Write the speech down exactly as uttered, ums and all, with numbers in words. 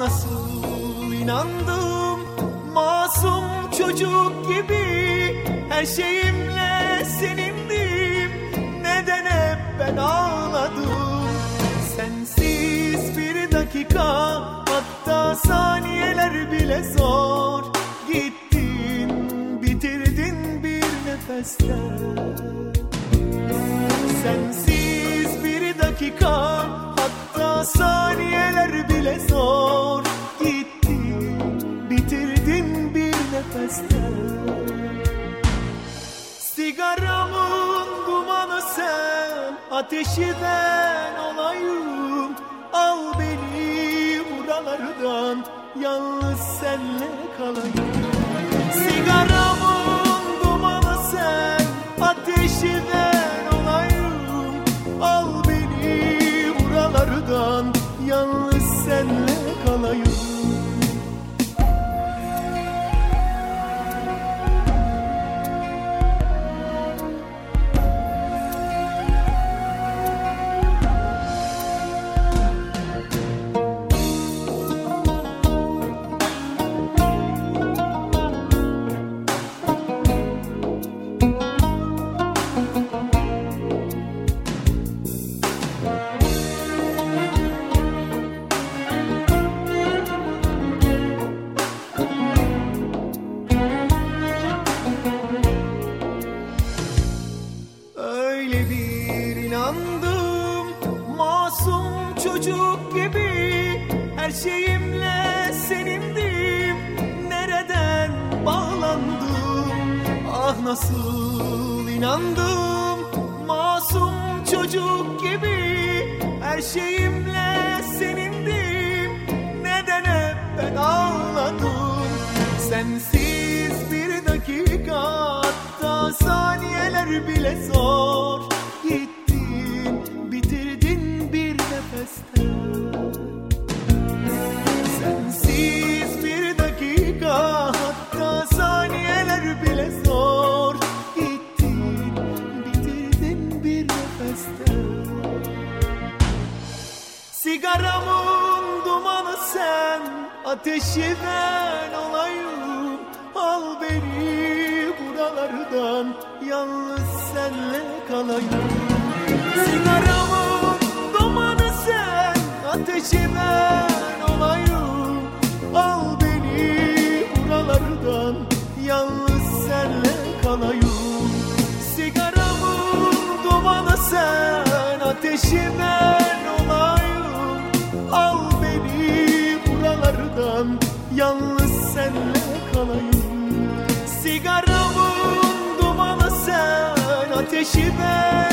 nasıl inandım, masum çocuk gibi her şeyimle senindim. Neden hep ben ağladım? Sensiz bir dakika, hatta saniyeler bile zor. Gittin, bitirdin bir nefeste. Sensiz bir dakika, hatta saniyeler bile zor. Gittin, bitirdin bir nefeste. Sigaramın dumanı sen, ateşi ben olayım. Al beni buralardan, yalnız senle kalayım. Sigaramın dumanı sen, ateşi ben olayım. Al beni buralardan, yalnız senle kalayım. Masum çocuk gibi her şeyimle senindim. Nereden bağlandım? Ah nasıl inandım. Masum çocuk gibi her şeyimle senindim. Neden hep ben ağladım? Sensiz bir dakika, hatta saniyeler bile zor. Sensiz bir dakika, hatta saniyeler bile zor. Gittin, bitirdin bir nefeste. Sigaramın dumanı sen, ateşi ben olayım. Al beni buralardan, yalnız senle kalayım. Sigaramın dumanı sen, ateşi ben olayım. Al beni buralardan, yalnız senle kalayım. Sigaramın dumanı sen, ateşi ben olayım. Al beni buralardan, yalnız senle kalayım. Sigaramın dumanı sen, ateşi ben